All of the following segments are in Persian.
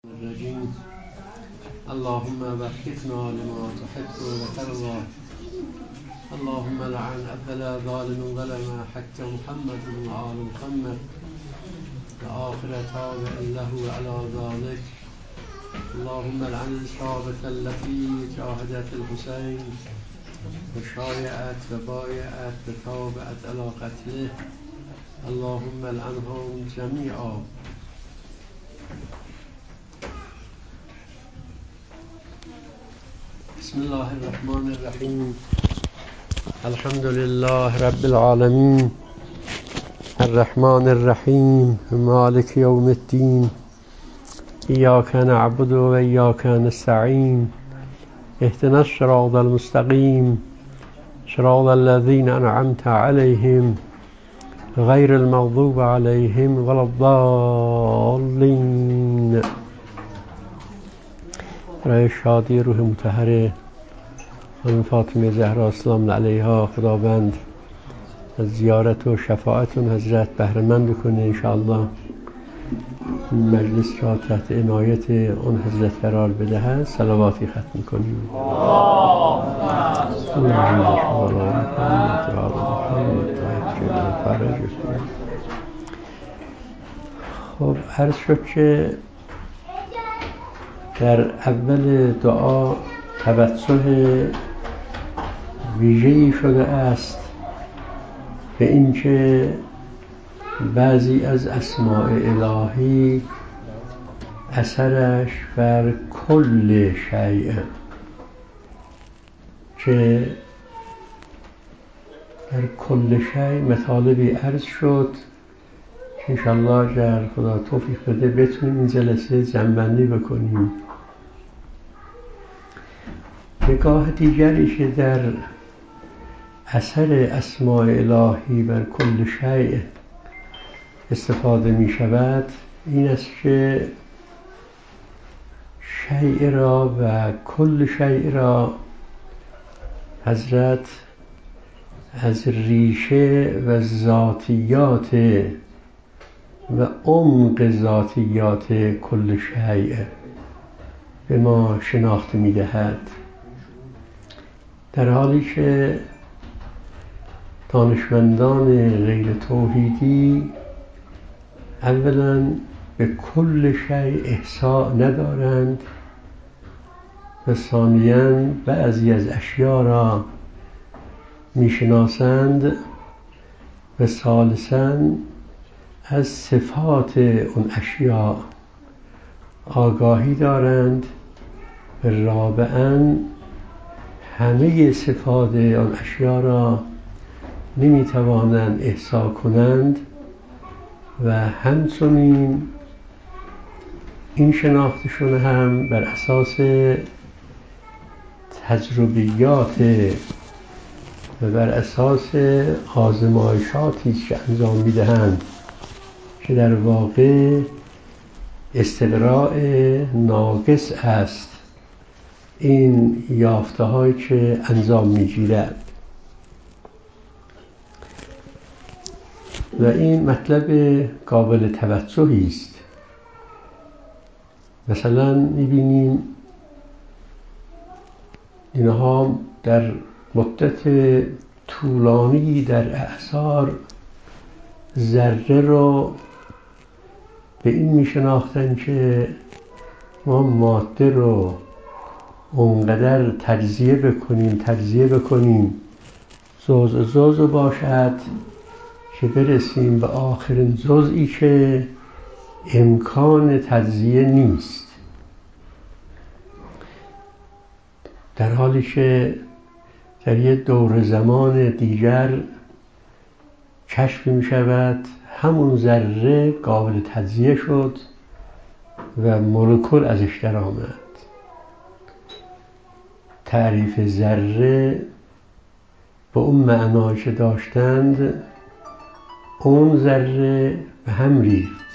الرجيم اللهم وفقنا لما تحب وترضى اللهم لعن أول ظالم ظلم حق محمد وآل محمد وآخر تابع له على ذلك اللهم لعن الصحابة التي جاهدت الحسين وشايعت وبايعت وتابعت على قتله اللهم لعنهم جميعا. بسم الله الرحمن الرحيم الحمد لله رب العالمين الرحمن الرحيم مالك يوم الدين إياك نعبد وإياك نستعين اهدنا الصراط المستقيم صراط الذين أنعمت عليهم غير المغضوب عليهم ولا الضالين. برای شادی روح مطهره خانم فاطمه زهرا سلام علیها خداوند از زیارت و شفاعتون حضرت بهره مند کنه انشاءالله. مجلس را تحت عنایت اون حضرت قرار بدهد صلواتی ختم کنیم. خب عرض شد که در اول دعا توجه ویژه‌ای شده است به اینکه بعضی از اسماء الهی اثرش بر کل شیء، که در کل شیء مطالبی عرض شد که انشاءالله اگر خدا توفیق بده بتونیم این جلسه جمع‌بندی بکنیم. نگاه دیگری که در اثر اسماء الهی بر کل شیء استفاده می شود این است که شیء را و کل شیء را حضرت از ریشه و ذاتیات و عمق ذاتیات کل شیء به ما شناخت می دهد، در حالی که دانشمندان غیر توحیدی اولا به کل شیء احصاء ندارند و ثانیاً بعضی از اشیاء را میشناسند و ثالثاً از صفات اون اشیاء آگاهی دارند و رابعاً همه صفات آن اشیاء را نمیتوانند احصا کنند و همچنین این شناختشون هم بر اساس تجربیات و بر اساس آزمایشاتی که انجام میدهند که در واقع استقراء ناقص است این یافته هایی که انجام میگیرد. و این مطلب قابل توجهی است. مثلا میبینیم اینها در مدت طولانی در اعصار ذره رو به این میشناختن که ما ماده رو اونقدر تجزیه بکنیم جزء باشد که برسیم به آخرین جزئی که امکان تجزیه نیست، در حالی که در یک دور زمان دیگر کشف می شود همون ذره قابل تجزیه شد و مولکول ازش در آمد. تعریف ذره به اون معنایی که داشتند اون ذره به هم ریخت،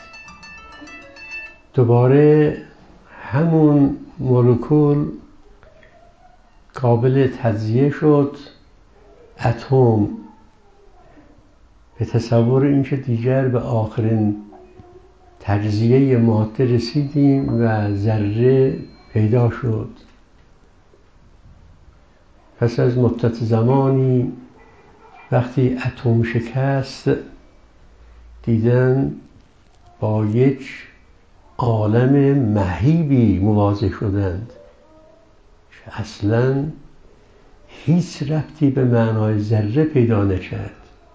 دوباره همون مولکول قابل تجزیه شد اتم، به تصور اینکه دیگر به آخرین تجزیه ماده رسیدیم و ذره پیدا شد. پس از مدت زمانی وقتی اتم شکست، دیدن با یک عالم مهیبی مواجه شدند که اصلاً هیچ ربطی به معنای ذره پیدا نکرد.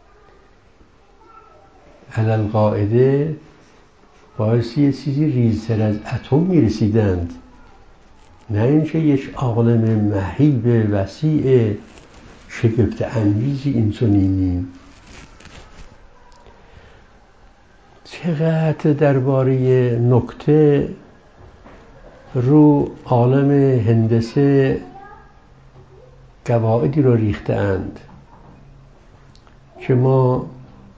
علالقاعده باعث یه چیزی ریزتر از اتم میرسیدند، نه اینکه یک عالم مهیب وسیع شگفت انگیزی اینچنینی. چقدر درباره نکته رو عالم هندسه قواعدی رو ریختند که ما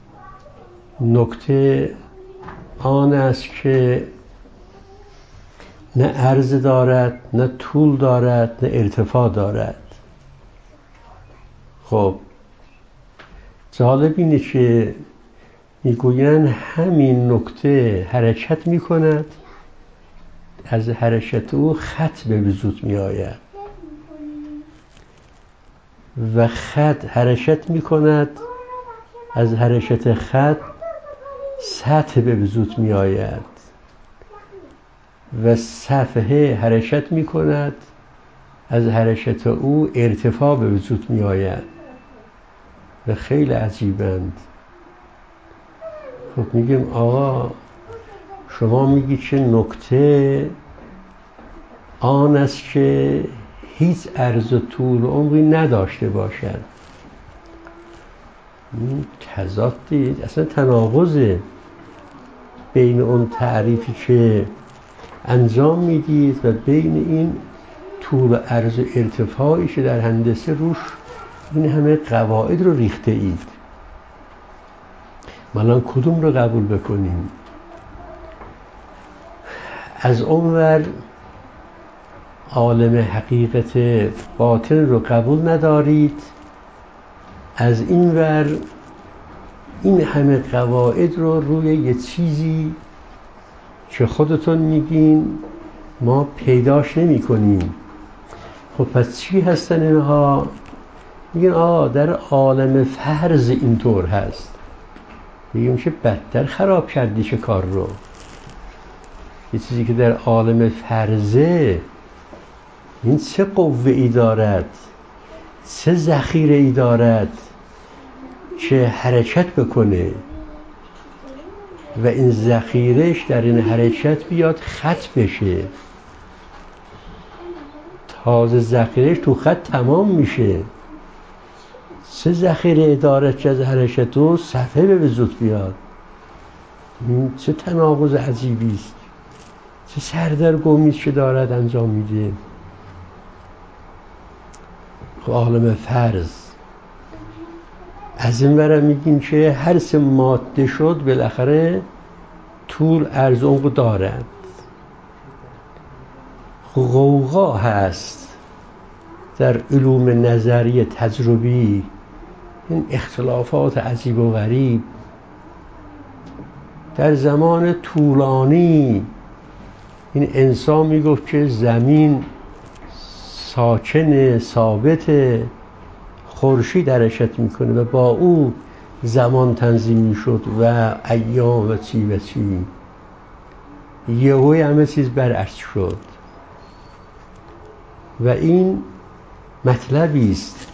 نکته آن است که نه عرض دارد، نه طول دارد، نه ارتفاع دارد. خب جالب اینه که میگویند همین نکته حرکت میکند، از حرکت او خط به وجود میآید و خط حرکت میکند، از حرکت خط سطح به وجود میآید و صفحه حرکت میکند، از حرکت او ارتفاع به وجود میآید و خیلی عجیبند. خب میگیم آقا شما میگی که نکته آن است که هیچ عرض و طول و عمقی نداشته باشد. تضاد دید، اصلا تناقضه بین اون تعریفی که انجام میدید و بین این طول و عرض و ارتفاعی که در هندسه روش این همه قواعد رو ریخته اید. الان کدوم رو قبول بکنیم؟ از اونور عالم حقیقت باطن رو قبول ندارید، از این ور این همه قواعد رو روی یه چیزی که خودتون میگین ما پیداش نمی کنیم. خب پس چی هستن اینها؟ میگن در عالم فرض اینطور هست. میگیم که بدتر خراب کردی چه کار رو. یه چیزی که در عالم فرضه این چه قوه ای دارد، چه ذخیره ای دارد که حرکت بکنه و این ذخیرهش در این حرکت بیاد خط بشه، تازه ذخیرهش تو خط تمام میشه. چه ذخیره دارد که از حرکت و صفحه به وجود بیاد. این چه تناقض عجیبی است، چه سردرگمی که دارد انجام میده. خب عالم فرض از این برم میگیم که هر چه ماده شد بالاخره طول عرض عمق دارد. غوغا هست در علوم نظری تجربی، این اختلافات عجیب و غریب. در زمان طولانی این انسان میگفت که زمین ساکن ثابت، خورشید حرکت میکنه و با او زمان تنظیم میشد و ایام و چی و چی. یهوی همه چیز برعکس شد و این مطلبی است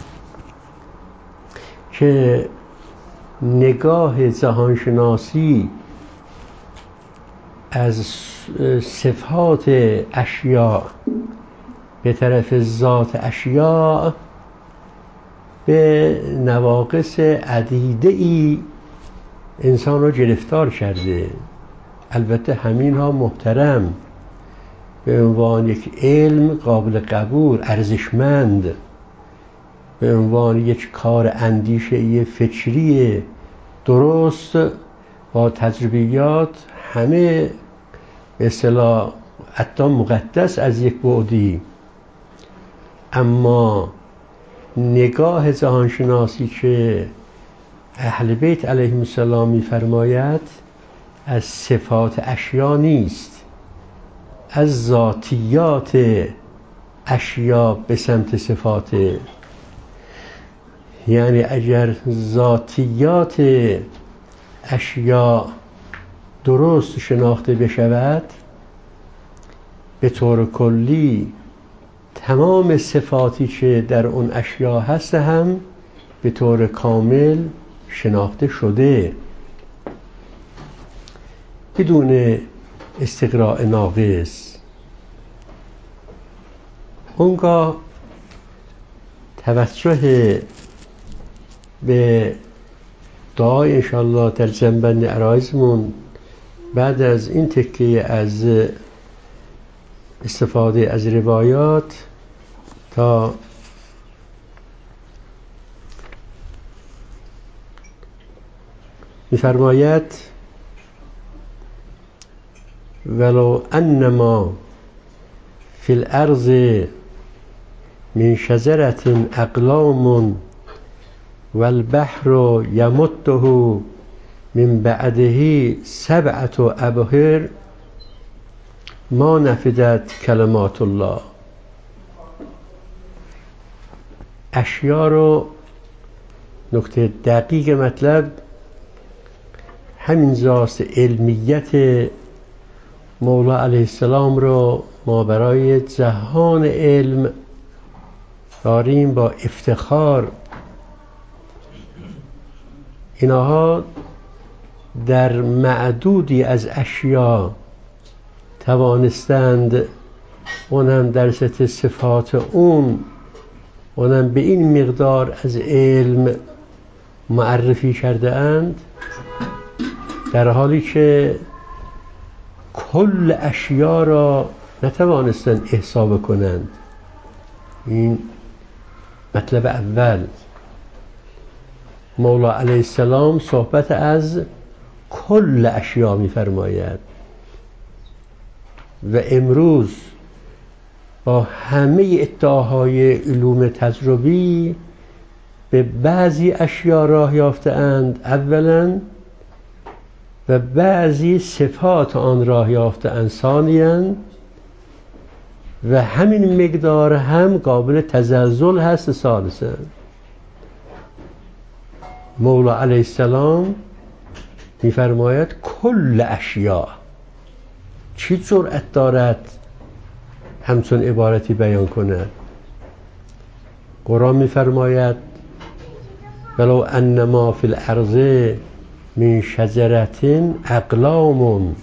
که نگاه جهانشناسی از صفات اشیاء به طرف ذات اشیاء به نواقص عدیده‌ای انسان را گرفتار کرده. البته همین ها محترم، به عنوان یک علم قابل قبول، ارزشمند، به عنوان یک کار اندیشه‌ای فکری درست با تجربیات، همه به اصطلاح حتی مقدس از یک بعدی. اما نگاه جهانشناسی که اهل بیت علیهم السلام می‌فرماید از صفات اشیا نیست، از ذاتیات اشیا به سمت صفات. یعنی اگر ذاتیات اشیا درست شناخته بشود، به طور کلی تمام صفاتی که در اون اشیا هست هم به طور کامل شناخته شده، بدون استقراء ناقص. اونگاه توجه به دعای انشاءالله در جنبند عرایزمون بعد از این تکیه از استفاده از روایات تا می‌فرماید ولو انما فی الارض من شجرة اقلام والبحر یمده من بعده 7 ابحر ما نفدت کلمات الله. اشیا رو نکته دقیق مطلب همین جاست. علمیت مولا علیه السلام رو ما برای جهان علم داریم با افتخار. اینها در معدودی از اشیا توانستند اونم در سطح صفات اونم به این مقدار از علم معرفی کرده اند، در حالی که کل اشیا را نتوانستند احصا کنند. این مطلب اول. مولا علیه السلام صحبت از کل اشیا می‌فرماید و امروز با همه ادعاهای علوم تجربی به بعضی اشیا راه یافته‌اند اولا، و بعضی صفات آن راه یافته‌اند ثانیاً، و همین مقدار هم قابل تزلزل هست ثالثاً. مولا علیه السلام می‌فرماید کل اشیا. چی جرأت دارد همچون عبارتی بیان کند؟ قرآن می‌فرماید ولو انما فی الارض من شجرة اقلام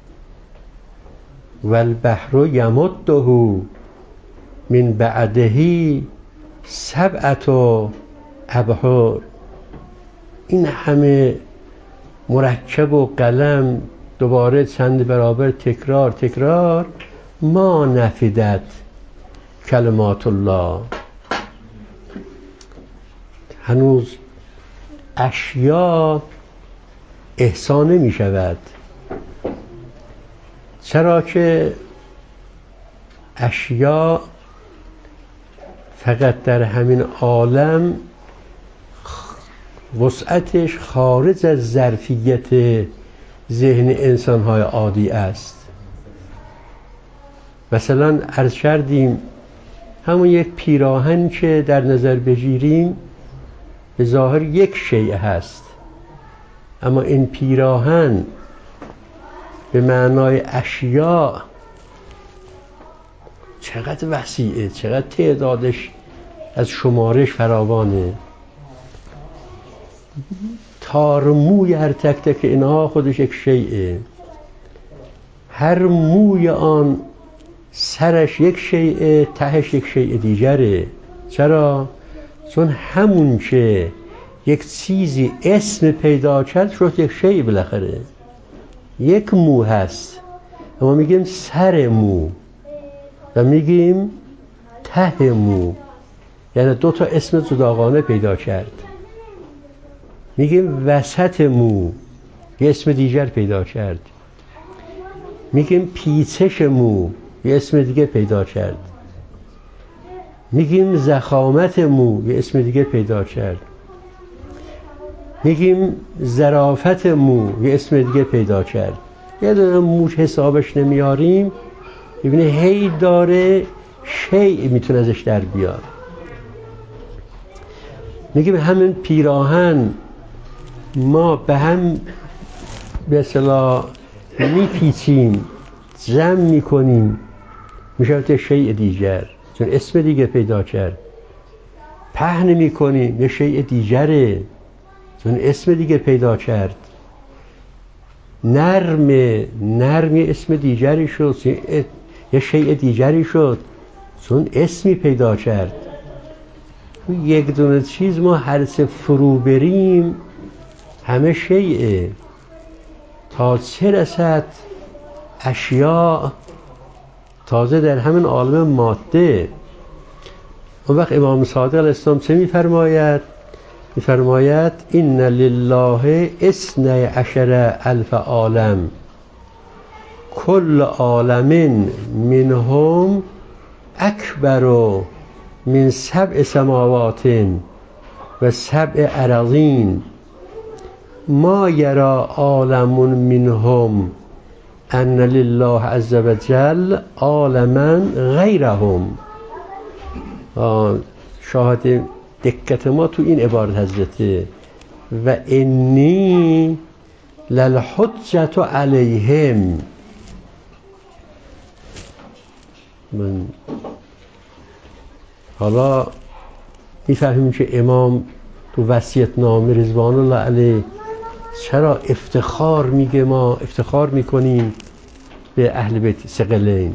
والبحر یمده من بعده 7 ابحر. این همه مرکب و قلم دوباره چند برابر تکرار ما نفدت کلمات الله. هنوز اشیا احصا نمی شود. چرا که اشیا فقط در همین عالم وسعتش خارج از ظرفیت ذهن انسان‌های عادی است. مثلا عرض کردیم همون یک پیراهن که در نظر بگیریم به ظاهر یک شیء هست، اما این پیراهن به معنای اشیا چقدر وسیعه، چقدر تعدادش از شمارش فراوانه. تار موی هر تک تک اینها خودش یک شیء. هر موی آن سرش یک شیء، تهش یک شیء دیگره. چرا؟ چون همون که یک چیزی اسم پیدا کرد شد یک شیء بالاخره. یک مو هست اما میگیم سر مو و میگیم ته مو، یعنی 2 اسم جداگانه پیدا کرد. میگیم وسط مو، یه اسم دیگر پیدا کرد. میگیم پیچش مو، یه اسم دیگه پیدا کرد. میگیم ضخامت مو، یه اسم دیگه پیدا کرد. میگیم ظرافت مو یه اسم دیگه پیدا کرد. یه دونه موش حسابش نمیاریم، ببینه هی داره شیء میتونه ازش در بیاد. میگیم همین پیراهن ما به هم به اصطلاح میپیچیم، جمع میکنیم، میشه شیء دیگر، چون اسم دیگه پیدا کرد. پهن میکنیم، یه شیء دیگره، چون اسم دیگه پیدا کرد. نرم اسم دیگری شد، یه شیء دیگری شد، چون اسمی پیدا کرد. یک دونه چیز ما هر چه فرو بریم همه شیء، تا چه رسد اشیاء تازه در همین عالم ماده. اون وقت امام صادق علیه السلام چه میفرماید؟ میفرماید ان لله 12,000 عالم کل عالم منهم اکبر من 7 سماوات و 7 اراضین ما یرى عالم منهم ان لله عز وجل عالما غیرهم. شاهد دقت ما تو این عبارت حضرته و انی للحجة علیهم. من حالا میفهمیم که امام تو وصیت نامه رضوان الله علیه چرا افتخار میگه، ما افتخار میکنیم به اهل بیت ثقلین،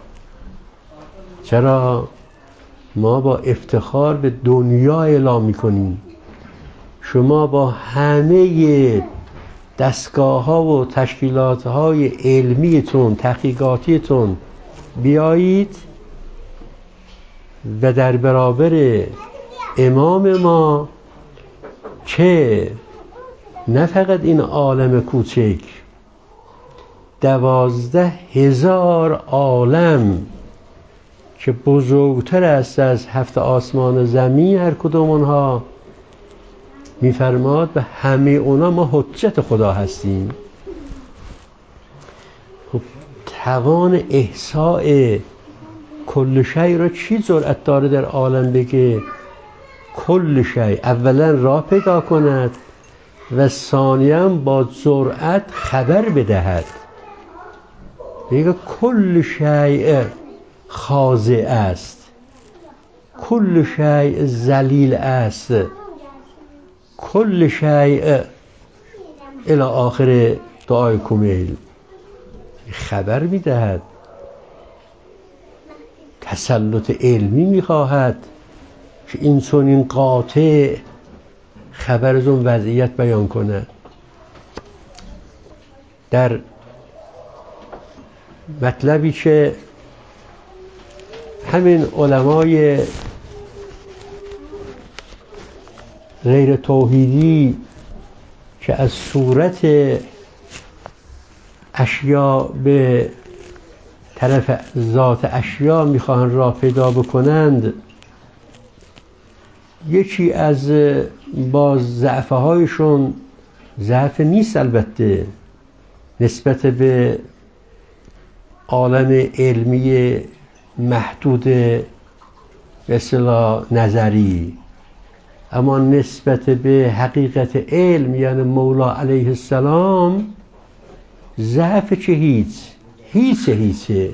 چرا ما با افتخار به دنیا اعلام میکنیم شما با همه دستگاه ها و تشکیلات های علمیتون تحقیقاتیتون بیایید و در برابر امام ما که نه فقط این عالم کوچک، 12,000 عالم که بزرگتر است از 7 آسمان و زمین هر کدوم اونها، میفرماد به همه اونا ما حجت خدا هستیم. خب توان احصاء کل شیء را چی جرأت داره در عالم بگه کل شیء؟ اولا راه پیدا کند و ثانیاً با جرأت خبر بدهد، بگه کل شیء خاضع است، کل شیء ذلیل است، کل شیء الی آخر دعای کمیل. خبر میدهد، تسلط علمی میخواهد که این چنین قاطع خبر از اون وضعیت بیان کنه. در مطلبی که همین علمای غیر توحیدی که از صورت اشیاء به طرف ذات اشیاء میخواهند راه پیدا بکنند، یکی از باز ضعفه هایشون، ضعف نیست البته، نسبت به عالم علمی محدود به اصطلاح نظری، اما نسبت به حقیقت علم یعنی مولا علیه السلام ضعف که هیچه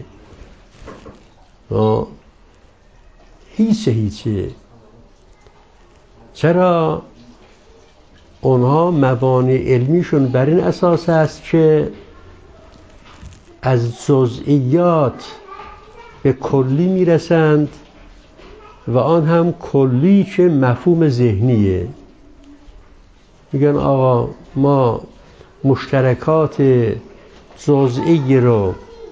چرا؟ اونها مبانی علمیشون بر این اساس است که از جزئیات به کلی میرسند و آن هم کلی که مفهوم ذهنیه. میگن آقا ما مشترکات جزئی رو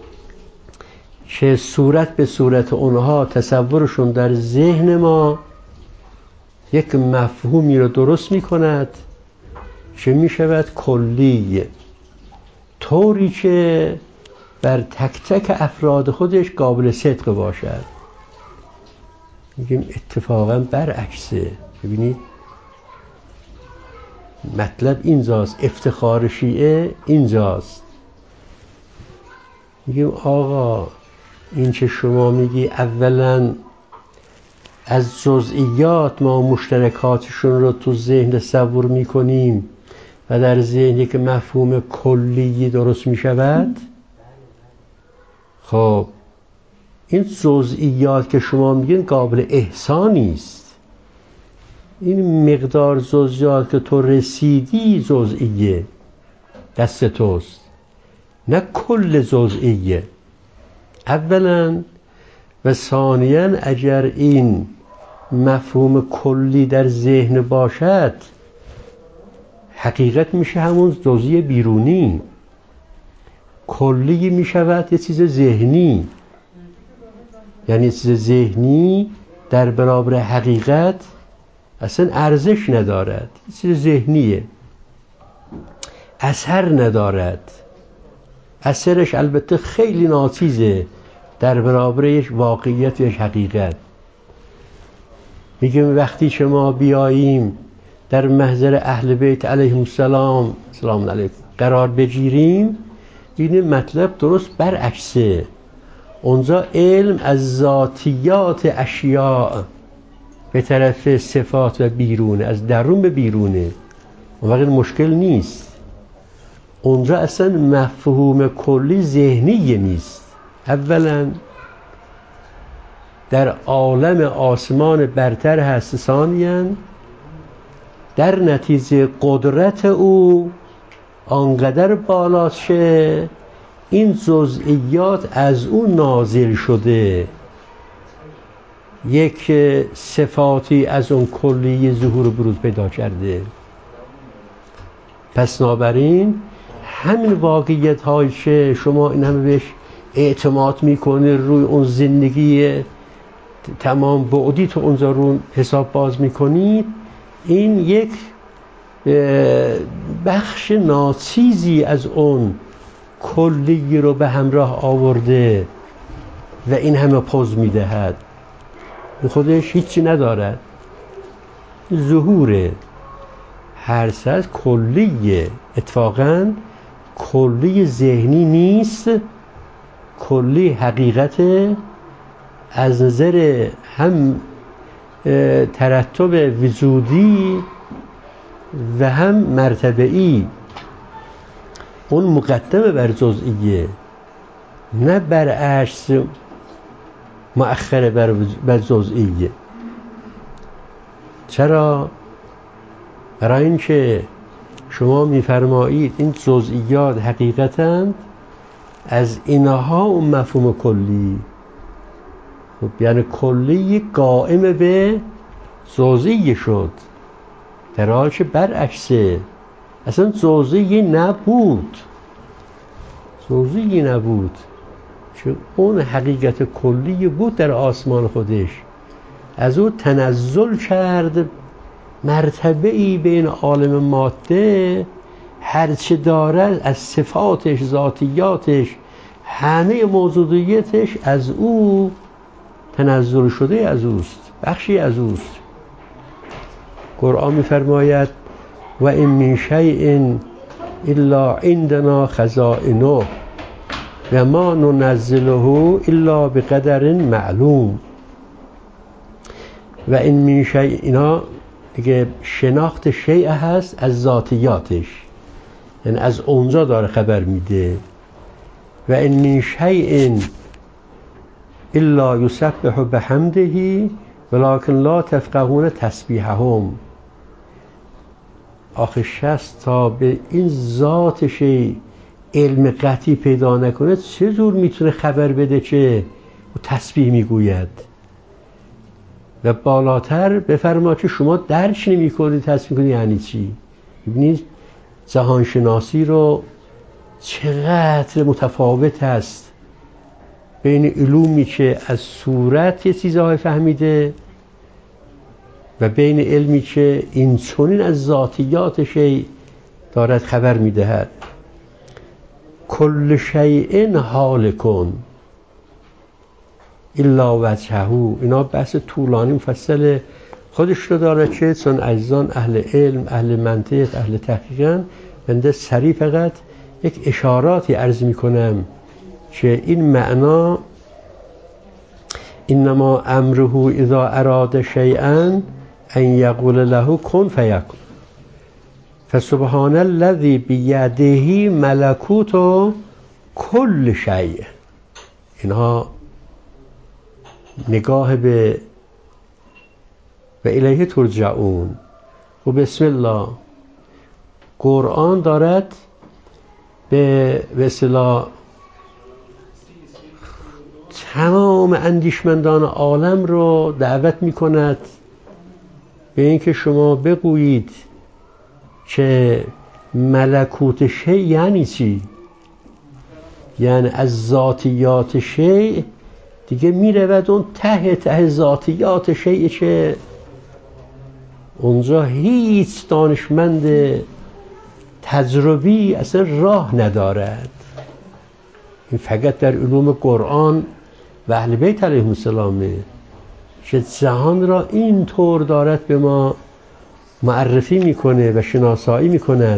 که صورت به صورت اونها تصورشون در ذهن ما یک مفهومی رو درست میکند که میشود کلی، طوری که بر تک تک افراد خودش قابل صدق باشد. میگیم اتفاقا برعکسه. ببینید مطلب اینجاست، افتخار شیعه اینجاست. میگیم آقا این که شما میگی اولا از جزئیات ما مشترکاتشون رو تو ذهن تصور میکنیم و در ذهن که مفهوم کلی درست میشود. خب این جزئیات که شما میگین قابل احسانی است. این مقدار جزئیات که تو رسیدی جزئیه، دست توست، نه کل جزئیه. اولا و ثانیاً اگر این مفهوم کلی در ذهن باشد، حقیقت میشه همون جزئی بیرونی. کلی میشود یه چیز ذهنی، یعنی چیز ذهنی در برابر حقیقت اصلا ارزش ندارد، چیز ذهنیه، اثر ندارد. اثرش البته خیلی ناچیزه در برابر یک واقعیت و یک حقیقت. میگم وقتی شما بیاییم در محضر اهل بیت علیهم السلام سلام علیکم قرار بگیریم، این مطلب درست برعکسه. اونجا علم از ذاتیات اشیاء به طرف صفات و بیرونه، از درون به بیرونه، اون وقت مشکل نیست. اونجا اصلا مفهوم کلی ذهنی نیست. اولا در عالم آسمان برتر هست، ثانیاً در نتیجه قدرت او آنقدر بالاشه این جزئیات از او نازل شده، یک صفاتی از اون کلی ظهور و بروز پیدا کرده. پس بنابراین همین واقعیت هایی که شما این همه بهش اعتماد میکنه، روی اون زندگی تمام بعدی تو اونجا رو حساب باز میکنید، این یک بخش ناچیزی از اون کلی رو به همراه آورده و این همه پوز میدهد. خودش هیچی ندارد، ظهوره، هر از کلیه. اتفاقاً کلی ذهنی نیست، کلی حقیقت از نظر هم ترتب وجودی و هم مرتبه‌ای. اون مقدمه بر جزئیه، نه برعکس مؤخره بر جزئیه. چرا؟ برای اینکه شما میفرمایید این جزئیات حقیقتاً از اینها اون مفهوم کلی. خب یعنی کلی قائم به جزئی شد، در حالی که برعکسه، اصلا جزئی نبود، جزئی نبود، چون اون حقیقت کلی بود در آسمان خودش، از او تنزل کرد مرتبه‌ای بین عالم ماده، هرچه دارد از صفاتش، ذاتیاتش، همه موجودیتش از او تنزل شده، از اوست، بخشی از اوست. قرآن می‌فرماید و این من شیء الا عندنا خزائنه و ما ننزله الا بقدر معلوم. و این من شیء، اینا دیگه شناخت شیء هست از ذاتیاتش، یعنی از اونجا داره خبر میده. و این من شیء الا یسبح بحمده ولکن لا تفقهون تسبیحهم. آخه شخص تا به این ذات شیء علم قطعی پیدا نکنه چجور میتونه خبر بده که تسبیح میگوید؟ و بالاتر بفرما که شما درک نمی کنید تسبیح کنید یعنی چی. ببینید جهانشناسی رو چقدر متفاوت است بین علومی که از صورت یه چیزهای فهمیده و بین علمی که این چنین از ذاتیات شیء دارد خبر میدهد. کل شیء هالک الا وجهه. اینا بحث طولانی مفصل خودش رو داره چه چون عزیزان اهل علم، اهل منطق، اهل تحقیقن. بنده سریع فقط یک اشاراتی عرض میکنم که این معنا انما امره اذا اراد شیئا ان یقول له کن فیکون فسبحان الذی بیده ملکوت کل شیء. اینها نگاه به و الیه ترجعون. و بسم الله قرآن دارد به اصطلاح تمام اندیشمندان عالم رو دعوت می کند به اینکه شما بگویید که ملکوت شیء یعنی چی؟ یعنی از ذاتیات شیء دیگه می رود اون ته ذاتیات شیء که اونجا هیچ دانشمند تجربی اصلا راه ندارد. این فقط در علوم قرآن و اهل بیت علیهم السلامه که جهان را این طور دارد به ما معرفی میکنه و شناسایی میکند.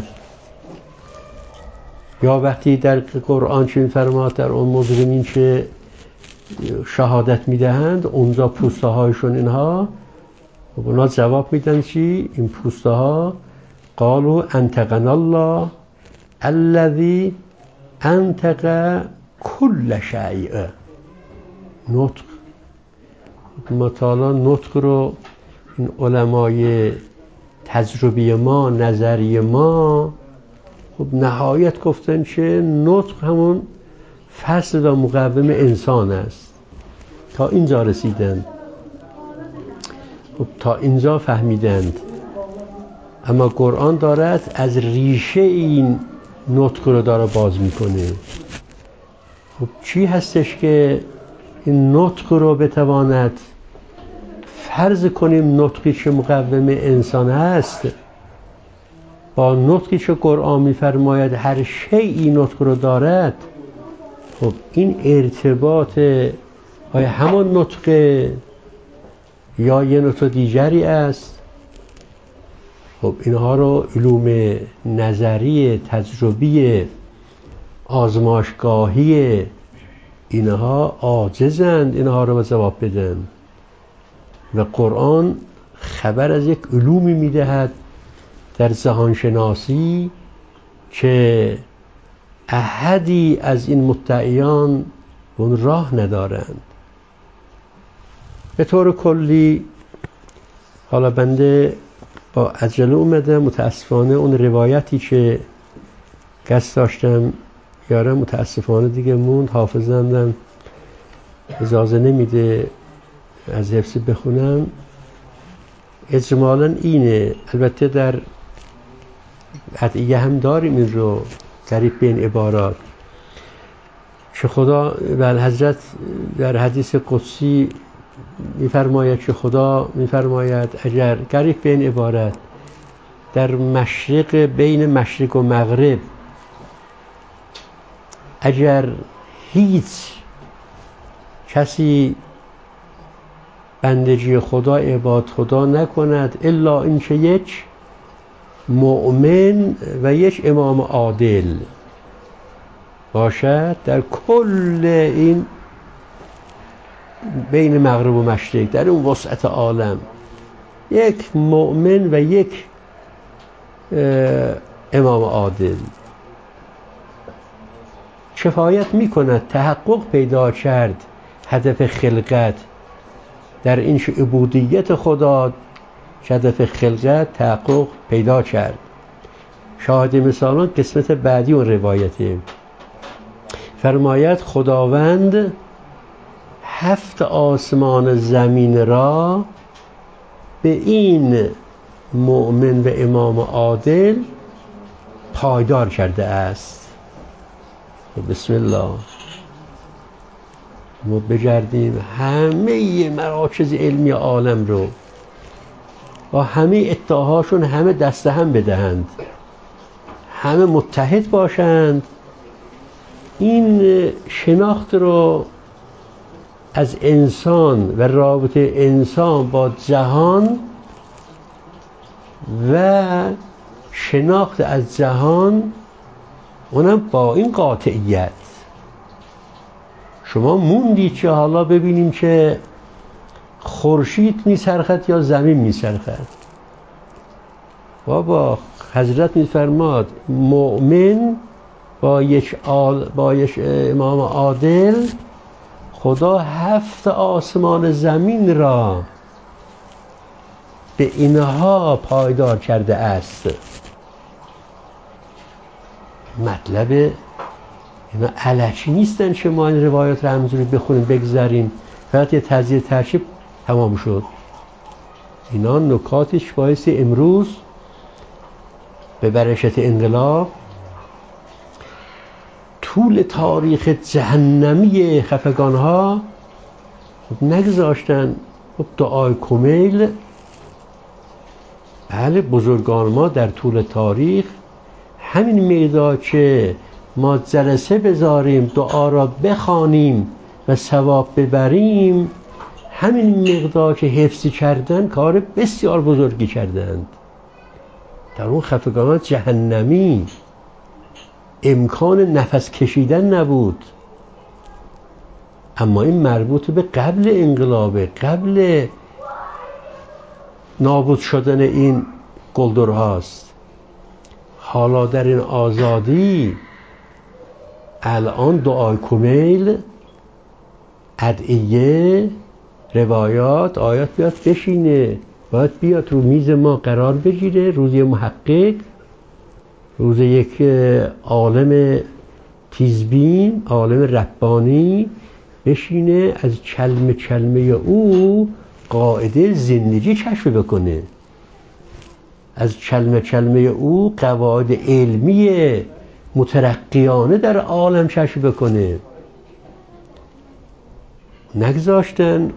یا وقتی در قرآن چه میفرماد در اون مجرمین که شهادت میدهند اونجا پوسته هایشون اینها و اونا جواب میدن چی؟ این پوسته ها قالوا انطقنا الله الذی انطق کل شیء. نطق مطالعه نطق رو این علمای تجربی ما نظری ما خب نهایت گفتن که نطق همون فصل و مقوم انسان است. تا اینجا رسیدن، خب تا اینجا فهمیدند. اما قرآن دارد از ریشه این نطق رو داره باز میکنه. خب چی هستش که این نطق رو بتواند فرض کنیم نطقی که مقوم انسان هست با نطقی که قرآن میفرماید هر شیئی نطق رو دارد. خب این ارتباط آیا همون نطق یا یه نطق دیگری است؟ خب اینها رو علوم نظری تجربی آزمایشگاهی اینها عاجزند اینها رو جواب بدن و قرآن خبر از یک علومی میدهد در جهانشناسی که احدی از این مدعیان اون راه ندارند. به طور کلی حالا بنده با عجله اومده متاسفانه اون روایتی که قصد داشتم یاره متاسفانه دیگه موند حافظندم اجازه نمیده از حفظ بخونم. اجمالا اینه، البته در ادعیه هم داریم این رو قریب به این عبارات که خدا و حضرت در حدیث قدسی میفرماید که خدا میفرماید اگر قریب به این عبارت در مشرق بین مشرق و مغرب اگر هیچ کسی بندگی خدا عباد خدا نکند الا اینکه یک مؤمن و یک امام عادل باشد در کل این بین مغرب و مشرق در اون وسعت عالم یک مؤمن و یک امام عادل کفایت میکند تحقق پیدا کرد هدف خلقت در این عبودیت خدا هدف خلقت تحقق پیدا کرد. شاهد مثالان قسمت بعدی اون روایته فرماید خداوند 7 آسمان زمین را به این مؤمن و امام عادل پایدار کرده است. بسم الله ما بگردیم همه مراکز علمی عالم رو و همه ادعاهاشون همه دست هم بدهند، همه متحد باشند، این شناخت رو از انسان و رابطه انسان با جهان و شناخت از جهان، اونم با این قاطعیت. شما موندید که حالا ببینیم که خورشید میچرخد یا زمین میچرخد. بابا حضرت میفرماد مؤمن با یک امام عادل خدا 7 آسمان زمین را به اینها پایدار کرده است. مطلب اینا الکی نیستن که ما این روایات رو همینجوری بخونیم بگذاریم فقط یه تجزیه ترکیب تمام شد. اینا نکاتش باعث امروز به برشت انقلاب طول تاریخ جهنمی خفگانها نگذاشتن. دعای کمیل، بله بزرگان ما در طول تاریخ همین مقدار که ما جلسه بذاریم دعا را بخوانیم و ثواب ببریم، همین مقدار که حفظی کردن کار بسیار بزرگی کردند. در اون خفگانات جهنمی امکان نفس کشیدن نبود. اما این مربوط به قبل انقلابه، قبل نابود شدن این گلدرهاست. حالا در این آزادی الان دعای کمیل، ادعیه، روایات، آیات بیاد بشینه، باید بیاد رو میز ما قرار بگیره، روز محقق، روز یک عالم تیزبین، عالم ربانی بشینه از کلمه او قاعده زندگی کشف بکنه، از کلمه او قواعد علمی مترقیانه در عالم کشف بکنه. نگذاشتن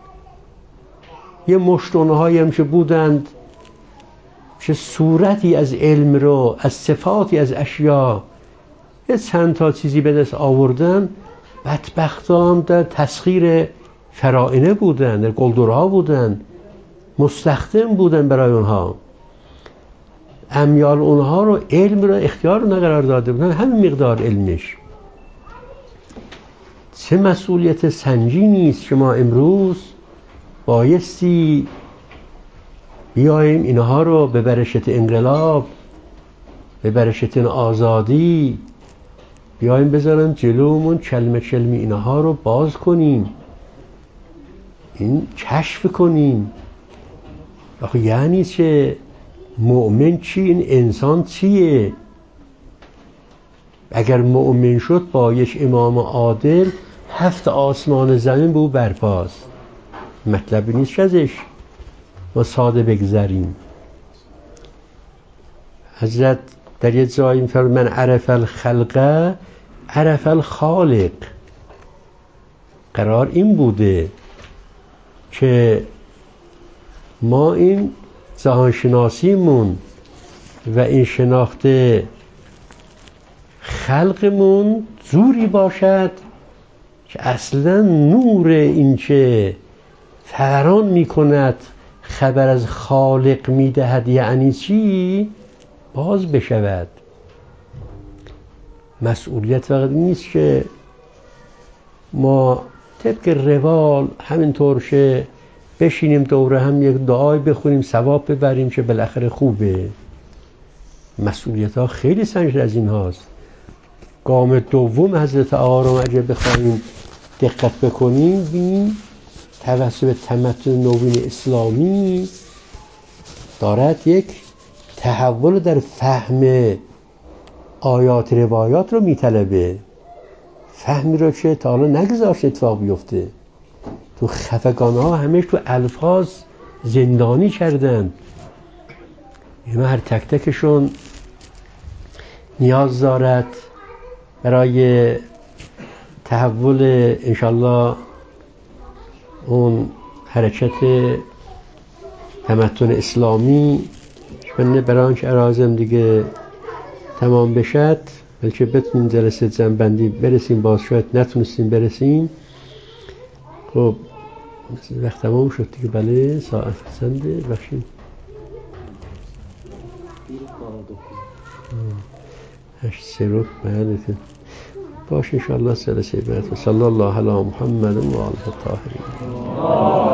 یه مشتونهایی هم که بودند چه صورتی از علم رو، از صفاتی از اشیا یه چند تا چیزی به دست آوردن، بدبختان در تسخیر فرائنه بودن، در گلدرها بودن، مستخدم بودن برای اونها، امیال اونها رو، علم رو اختیار رو نقرار داده بودن، همین مقدار علمش. چه مسئولیت سنگینی است که ما امروز بایستی بیاییم اینها رو به برشت انقلاب، به برشت آزادی بیاییم بذاریم جلومون، کلمه اینها رو باز کنیم، این کشف کنیم. آخه یعنی چه؟ مؤمن چی؟ این انسان چیه؟ اگر مؤمن شد با یک امام عادل 7 آسمان زمین به او برپاست. مطلبی نیست که ازش ما ساده بگذریم. حضرت در یه جایی میفرماید من عرف الخلق عرف الخالق. قرار این بوده که ما این جهانشناسیمون و این شناخت خلقمون زوری باشد که اصلا نور این که فوران میکند خبر از خالق میدهد یعنی چی باز بشود. مسئولیت فقط نیست که ما طبق روال همینطور که بشینیم دوره هم یک دعای بخونیم ثواب ببریم که بالاخره خوبه. مسئولیت ها خیلی سنگین از این هاست. گام دوم حضرت آقا رو اگه بخوایم دقت بکنیم ببینیم توسط تمدن نوین اسلامی دارد یک تحول در فهم آیات روایات رو میطلبه، فهمی رو که تا حالا نگذاشت اتفاق بیفته. تو خفگانه ها همش تو الفاظ زندانی کردن. اینا هر تک تکشون نیاز دارد برای تحول انشالله اون حرکت تمدن اسلامی من برای آنکه ارازم دیگه تمام بشد بلکه بتونیم جلسه جنبندی برسیم، باز شاید نتونستیم برسیم. خب وقت تمام شد دیگه. بله ساعت چنده؟ بخشید 8 سرود بله باش انشاءالله سلسله بعد صلی الله علی محمد و آله الطاهرین.